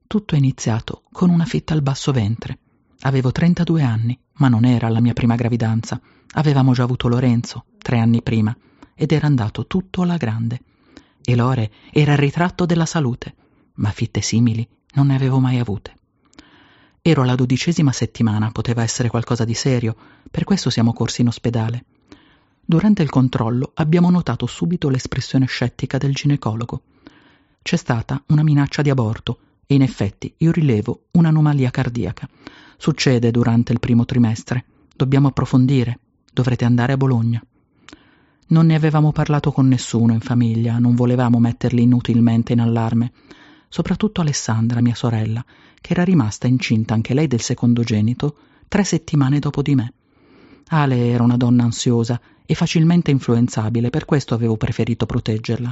Tutto è iniziato con una fitta al basso ventre. Avevo 32 anni, ma non era la mia prima gravidanza. Avevamo già avuto Lorenzo, 3 anni prima, ed era andato tutto alla grande. E Lore era il ritratto della salute, ma fitte simili non ne avevo mai avute. Ero alla 12ª settimana, poteva essere qualcosa di serio, per questo siamo corsi in ospedale. Durante il controllo abbiamo notato subito l'espressione scettica del ginecologo. C'è stata una minaccia di aborto e in effetti io rilevo un'anomalia cardiaca. Succede durante il primo trimestre. Dobbiamo approfondire. Dovrete andare a Bologna. Non ne avevamo parlato con nessuno in famiglia, non volevamo metterli inutilmente in allarme. Soprattutto Alessandra, mia sorella, che era rimasta incinta anche lei del secondogenito 3 settimane dopo di me. Ale era una donna ansiosa e facilmente influenzabile, per questo avevo preferito proteggerla.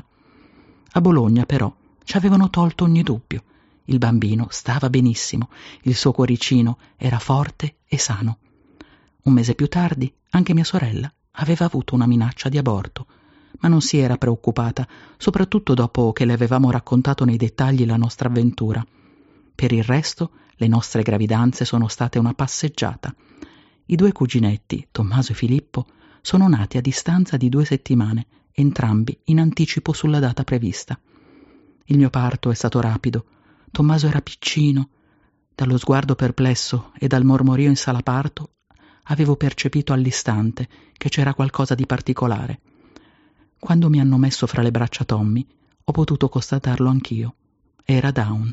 A Bologna, però, ci avevano tolto ogni dubbio. Il bambino stava benissimo, il suo cuoricino era forte e sano. Un mese più tardi, anche mia sorella aveva avuto una minaccia di aborto, ma non si era preoccupata, soprattutto dopo che le avevamo raccontato nei dettagli la nostra avventura. Per il resto, le nostre gravidanze sono state una passeggiata. I 2 cuginetti, Tommaso e Filippo, sono nati a distanza di 2 settimane, entrambi in anticipo sulla data prevista. Il mio parto è stato rapido. Tommaso era piccino. Dallo sguardo perplesso e dal mormorio in sala parto avevo percepito all'istante che c'era qualcosa di particolare. Quando mi hanno messo fra le braccia Tommy, ho potuto constatarlo anch'io. Era Down.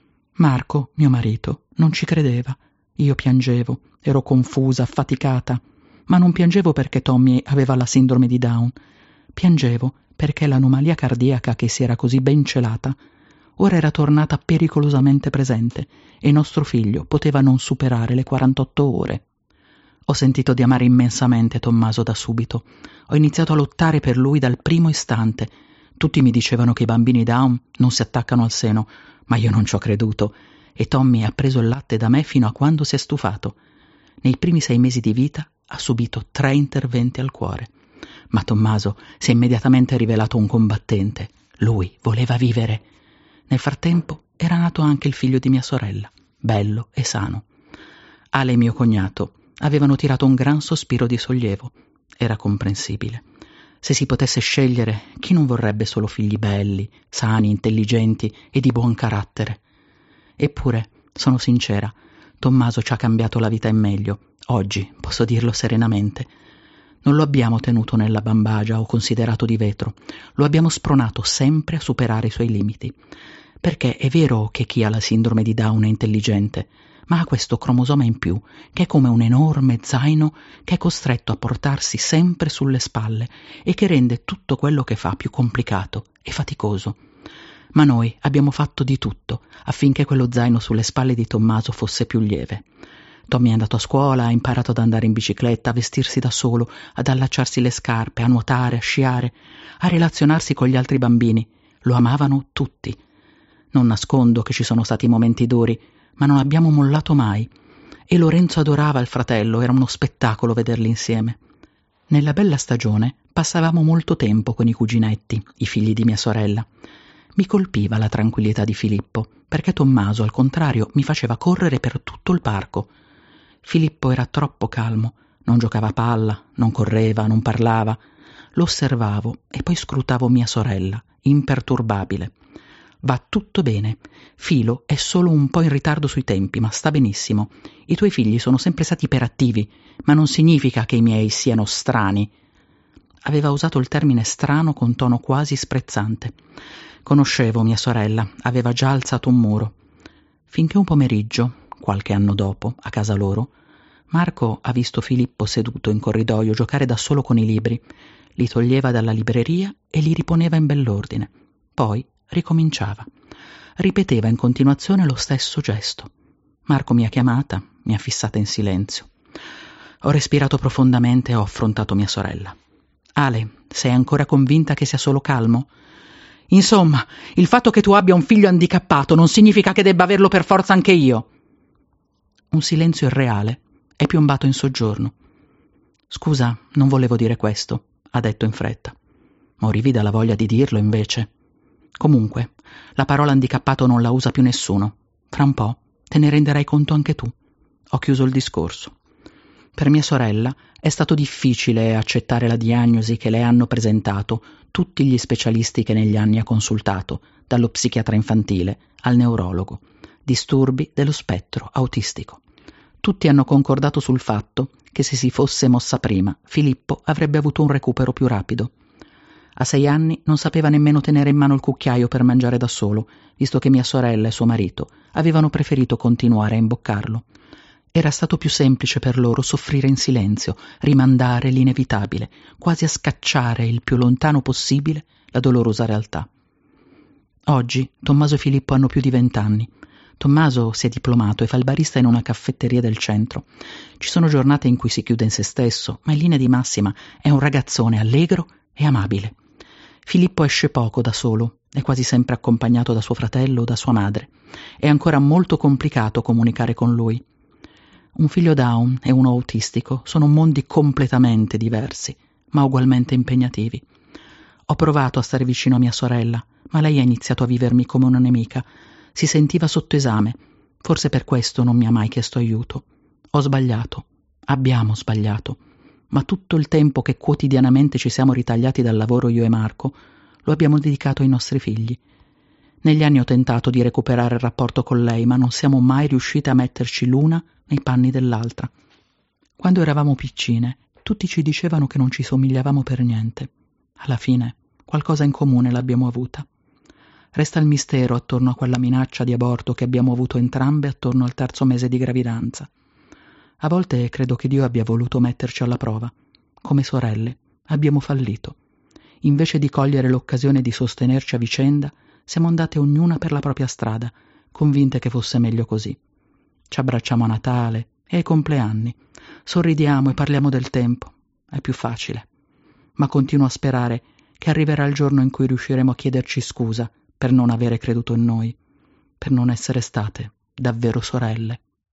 Marco, mio marito, non ci credeva. Io piangevo, ero confusa, affaticata, ma non piangevo perché Tommy aveva la sindrome di Down. Piangevo perché l'anomalia cardiaca che si era così ben celata ora era tornata pericolosamente presente e nostro figlio poteva non superare le 48 ore. Ho sentito di amare immensamente Tommaso da subito. Ho iniziato a lottare per lui dal primo istante. Tutti mi dicevano che i bambini Down non si attaccano al seno, ma io non ci ho creduto, e Tommy ha preso il latte da me fino a quando si è stufato. Nei primi 6 mesi di vita ha subito 3 interventi al cuore. Ma Tommaso si è immediatamente rivelato un combattente. Lui voleva vivere. Nel frattempo era nato anche il figlio di mia sorella, bello e sano. Ale e mio cognato avevano tirato un gran sospiro di sollievo. Era comprensibile. Se si potesse scegliere, chi non vorrebbe solo figli belli, sani, intelligenti e di buon carattere? Eppure, sono sincera, Tommaso ci ha cambiato la vita in meglio. Oggi posso dirlo serenamente. Non lo abbiamo tenuto nella bambagia o considerato di vetro. Lo abbiamo spronato sempre a superare i suoi limiti. Perché è vero che chi ha la sindrome di Down è intelligente, ma ha questo cromosoma in più, che è come un enorme zaino che è costretto a portarsi sempre sulle spalle e che rende tutto quello che fa più complicato e faticoso. Ma noi abbiamo fatto di tutto affinché quello zaino sulle spalle di Tommaso fosse più lieve. Tommy è andato a scuola, ha imparato ad andare in bicicletta, a vestirsi da solo, ad allacciarsi le scarpe, a nuotare, a sciare, a relazionarsi con gli altri bambini. Lo amavano tutti. Non nascondo che ci sono stati momenti duri, ma non abbiamo mollato mai. E Lorenzo adorava il fratello, era uno spettacolo vederli insieme. Nella bella stagione passavamo molto tempo con i cuginetti, i figli di mia sorella. Mi colpiva la tranquillità di Filippo, perché Tommaso, al contrario, mi faceva correre per tutto il parco. Filippo era troppo calmo, non giocava a palla, non correva, non parlava. Lo osservavo e poi scrutavo mia sorella, imperturbabile. Va tutto bene. Filo è solo un po' in ritardo sui tempi, ma sta benissimo. I tuoi figli sono sempre stati iperattivi, ma non significa che i miei siano strani. Aveva usato il termine strano con tono quasi sprezzante. Conoscevo mia sorella, aveva già alzato un muro. Finché un pomeriggio, qualche anno dopo, a casa loro, Marco ha visto Filippo seduto in corridoio giocare da solo con i libri. Li toglieva dalla libreria e li riponeva in bell'ordine. Poi ricominciava. Ripeteva in continuazione lo stesso gesto. Marco mi ha chiamata, mi ha fissata in silenzio. Ho respirato profondamente e ho affrontato mia sorella. Ale, sei ancora convinta che sia solo calmo? Insomma, il fatto che tu abbia un figlio handicappato non significa che debba averlo per forza anche io. Un silenzio irreale è piombato in soggiorno. Scusa, non volevo dire questo, ha detto in fretta. Morivi dalla voglia di dirlo, invece. Comunque, la parola handicappato non la usa più nessuno. Fra un po' te ne renderai conto anche tu. Ho chiuso il discorso. Per mia sorella è stato difficile accettare la diagnosi che le hanno presentato tutti gli specialisti che negli anni ha consultato, dallo psichiatra infantile al neurologo. Disturbi dello spettro autistico. Tutti hanno concordato sul fatto che se si fosse mossa prima, Filippo avrebbe avuto un recupero più rapido. A 6 anni non sapeva nemmeno tenere in mano il cucchiaio per mangiare da solo, visto che mia sorella e suo marito avevano preferito continuare a imboccarlo. Era stato più semplice per loro soffrire in silenzio, rimandare l'inevitabile, quasi a scacciare il più lontano possibile la dolorosa realtà. Oggi Tommaso e Filippo hanno più di 20 anni. Tommaso si è diplomato e fa il barista in una caffetteria del centro. Ci sono giornate in cui si chiude in se stesso, ma in linea di massima è un ragazzone allegro e amabile. Filippo esce poco da solo, è quasi sempre accompagnato da suo fratello o da sua madre. È ancora molto complicato comunicare con lui. Un figlio Down e uno autistico sono mondi completamente diversi, ma ugualmente impegnativi. Ho provato a stare vicino a mia sorella, ma lei ha iniziato a vivermi come una nemica. Si sentiva sotto esame, forse per questo non mi ha mai chiesto aiuto. Ho sbagliato, abbiamo sbagliato, ma tutto il tempo che quotidianamente ci siamo ritagliati dal lavoro io e Marco lo abbiamo dedicato ai nostri figli. Negli anni ho tentato di recuperare il rapporto con lei, ma non siamo mai riuscite a metterci l'una nei panni dell'altra. Quando eravamo piccine, tutti ci dicevano che non ci somigliavamo per niente. Alla fine, qualcosa in comune l'abbiamo avuta. Resta il mistero attorno a quella minaccia di aborto che abbiamo avuto entrambe attorno al 3° mese di gravidanza. A volte credo che Dio abbia voluto metterci alla prova. Come sorelle, abbiamo fallito. Invece di cogliere l'occasione di sostenerci a vicenda, siamo andate ognuna per la propria strada, convinte che fosse meglio così. Ci abbracciamo a Natale e ai compleanni, sorridiamo e parliamo del tempo. È più facile. Ma continuo a sperare che arriverà il giorno in cui riusciremo a chiederci scusa per non avere creduto in noi, per non essere state davvero sorelle.